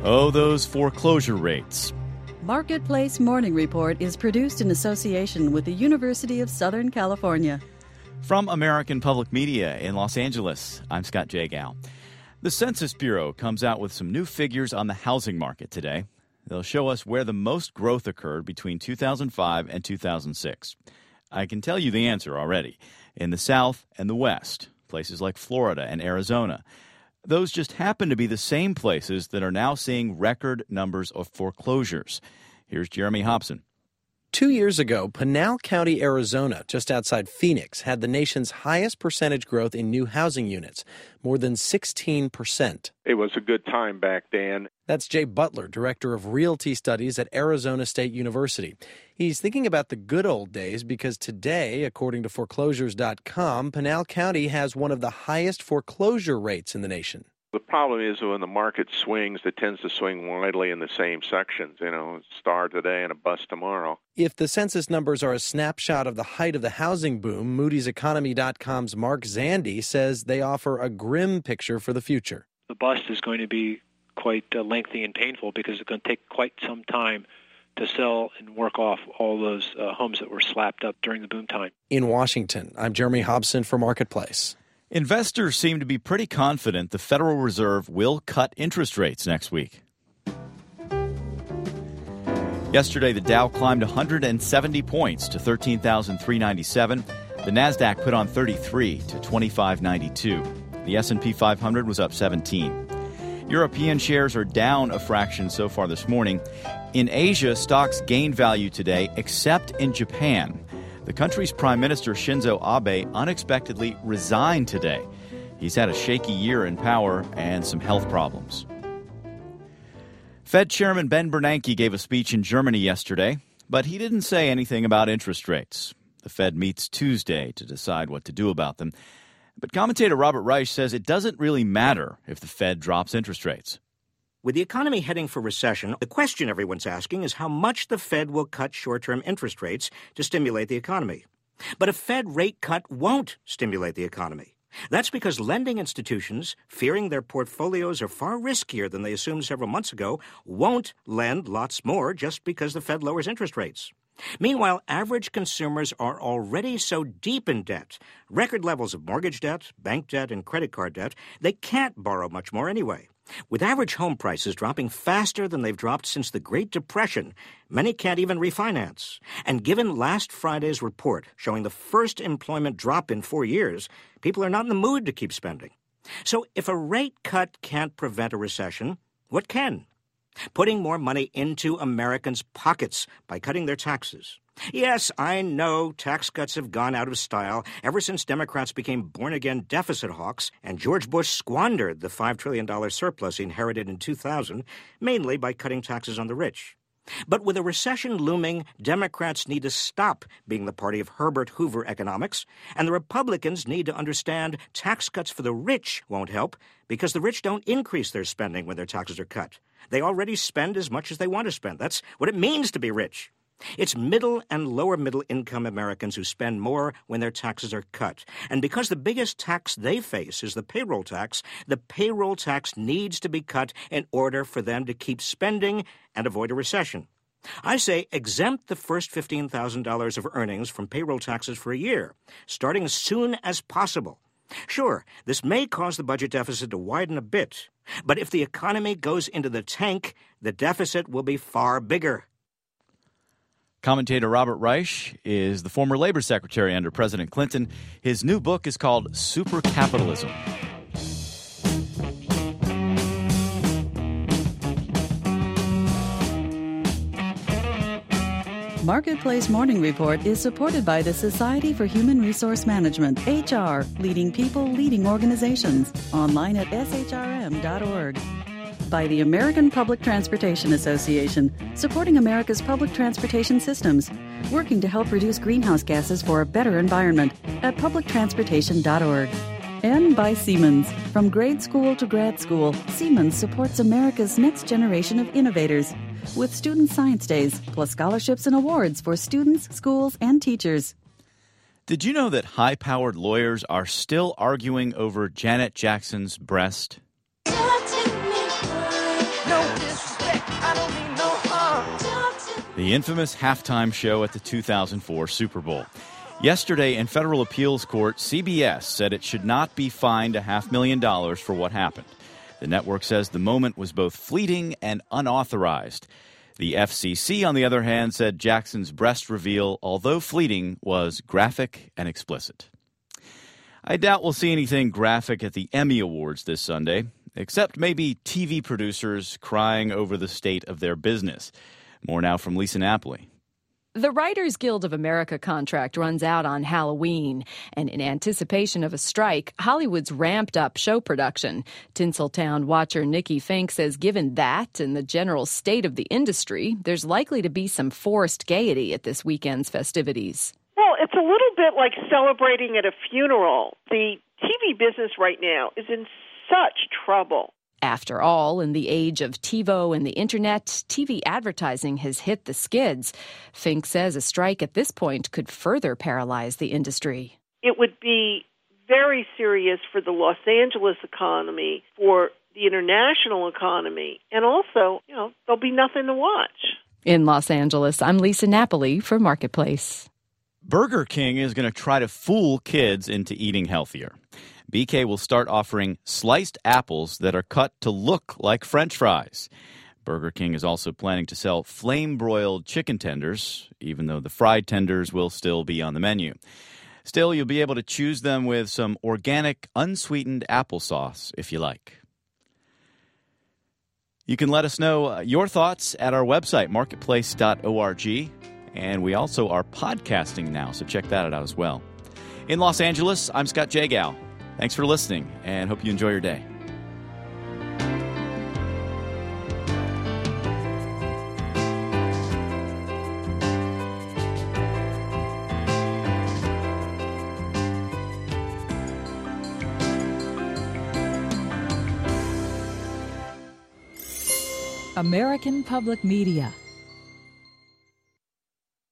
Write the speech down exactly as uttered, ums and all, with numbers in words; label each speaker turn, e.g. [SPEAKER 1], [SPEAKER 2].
[SPEAKER 1] Oh, those foreclosure rates.
[SPEAKER 2] Marketplace Morning Report is produced in association with the University of Southern California.
[SPEAKER 1] From American Public Media in Los Angeles, I'm Scott Jagow. The Census Bureau comes out with some new figures on the housing market today. They'll show us where the most growth occurred between two thousand five and two thousand six. I can tell you the answer already. In the South and the West, places like Florida and Arizona. Those just happen to be the same places that are now seeing record numbers of foreclosures. Here's Jeremy Hobson.
[SPEAKER 3] Two years ago, Pinal County, Arizona, just outside Phoenix, had the nation's highest percentage growth in new housing units, more than sixteen percent.
[SPEAKER 4] It was a good time back then.
[SPEAKER 3] That's Jay Butler, Director of Realty Studies at Arizona State University. He's thinking about the good old days because today, according to foreclosures dot com, Pinal County has one of the highest foreclosure rates in the nation.
[SPEAKER 4] The problem is when the market swings, it tends to swing widely in the same sections. You know, a star today and a bust tomorrow.
[SPEAKER 3] If the census numbers are a snapshot of the height of the housing boom, Moody's Economy dot com's Mark Zandi says they offer a grim picture for the future.
[SPEAKER 5] The bust is going to be quite uh, lengthy and painful because it's going to take quite some time to sell and work off all those uh, homes that were slapped up during the boom time.
[SPEAKER 3] In Washington, I'm Jeremy Hobson for Marketplace.
[SPEAKER 1] Investors seem to be pretty confident the Federal Reserve will cut interest rates next week. Yesterday, the Dow climbed one hundred seventy points to thirteen thousand three hundred ninety-seven. The Nasdaq put on thirty-three to twenty-five ninety-two. The S and P five hundred was up seventeen. European shares are down a fraction so far this morning. In Asia, stocks gained value today, except in Japan. The country's Prime Minister Shinzo Abe unexpectedly resigned today. He's had a shaky year in power and some health problems. Fed Chairman Ben Bernanke gave a speech in Germany yesterday, but he didn't say anything about interest rates. The Fed meets Tuesday to decide what to do about them. But commentator Robert Reich says it doesn't really matter if the Fed drops interest rates.
[SPEAKER 6] With the economy heading for recession, the question everyone's asking is how much the Fed will cut short-term interest rates to stimulate the economy. But a Fed rate cut won't stimulate the economy. That's because lending institutions, fearing their portfolios are far riskier than they assumed several months ago, won't lend lots more just because the Fed lowers interest rates. Meanwhile, average consumers are already so deep in debt, record levels of mortgage debt, bank debt, and credit card debt, they can't borrow much more anyway. With average home prices dropping faster than they've dropped since the Great Depression, many can't even refinance. And given last Friday's report showing the first employment drop in four years, people are not in the mood to keep spending. So if a rate cut can't prevent a recession, what can? Putting more money into Americans' pockets by cutting their taxes. Yes, I know tax cuts have gone out of style ever since Democrats became born-again deficit hawks and George Bush squandered the five trillion dollars surplus he inherited in two thousand, mainly by cutting taxes on the rich. But with a recession looming, Democrats need to stop being the party of Herbert Hoover economics, and the Republicans need to understand tax cuts for the rich won't help because the rich don't increase their spending when their taxes are cut. They already spend as much as they want to spend. That's what it means to be rich. It's middle and lower middle income Americans who spend more when their taxes are cut. And because the biggest tax they face is the payroll tax, the payroll tax needs to be cut in order for them to keep spending and avoid a recession. I say exempt the first fifteen thousand dollars of earnings from payroll taxes for a year, starting as soon as possible. Sure, this may cause the budget deficit to widen a bit, but if the economy goes into the tank, the deficit will be far bigger.
[SPEAKER 1] Commentator Robert Reich is the former labor secretary under President Clinton. His new book is called Supercapitalism.
[SPEAKER 2] Marketplace Morning Report is supported by the Society for Human Resource Management, H R, leading people, leading organizations, online at S H R M dot org. By the American Public Transportation Association, supporting America's public transportation systems, working to help reduce greenhouse gases for a better environment at public transportation dot org. And by Siemens. From grade school to grad school, Siemens supports America's next generation of innovators with Student Science Days, plus scholarships and awards for students, schools, and teachers.
[SPEAKER 1] Did you know that high-powered lawyers are still arguing over Janet Jackson's breast?
[SPEAKER 7] No disrespect, I don't mean no harm.
[SPEAKER 1] The infamous halftime show at the two thousand four Super Bowl. Yesterday, in federal appeals court, C B S said it should not be fined a half million dollars for what happened. The network says the moment was both fleeting and unauthorized. The F C C, on the other hand, said Jackson's breast reveal, although fleeting, was graphic and explicit. I doubt we'll see anything graphic at the Emmy Awards this Sunday, except maybe T V producers crying over the state of their business. More now from Lisa Napoli.
[SPEAKER 8] The Writers Guild of America contract runs out on Halloween, and in anticipation of a strike, Hollywood's ramped up show production. Tinseltown watcher Nikki Fink says given that and the general state of the industry, there's likely to be some forced gaiety at this weekend's festivities.
[SPEAKER 9] Well, it's a little bit like celebrating at a funeral. The T V business right now is in such trouble.
[SPEAKER 8] After all, in the age of TiVo and the internet, T V advertising has hit the skids. Fink says a strike at this point could further paralyze the industry.
[SPEAKER 9] It would be very serious for the Los Angeles economy, for the international economy, and also, you know, there'll be nothing to watch.
[SPEAKER 8] In Los Angeles, I'm Lisa Napoli for Marketplace.
[SPEAKER 1] Burger King is going to try to fool kids into eating healthier. B K will start offering sliced apples that are cut to look like French fries. Burger King is also planning to sell flame-broiled chicken tenders, even though the fried tenders will still be on the menu. Still, you'll be able to choose them with some organic, unsweetened applesauce if you like. You can let us know your thoughts at our website, marketplace dot org, and we also are podcasting now, so check that out as well. In Los Angeles, I'm Scott Jagow. Thanks for listening, and hope you enjoy your day.
[SPEAKER 10] American Public Media